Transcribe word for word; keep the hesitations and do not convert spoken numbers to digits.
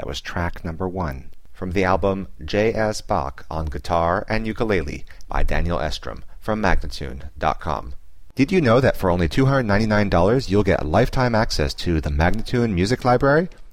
was track number one, from the album J S. Bach on Guitar and Ukulele by Daniel Estrom from Magnatune dot com. Did you know that for only two hundred ninety-nine dollars you'll get lifetime access to the Magnatune Music Library?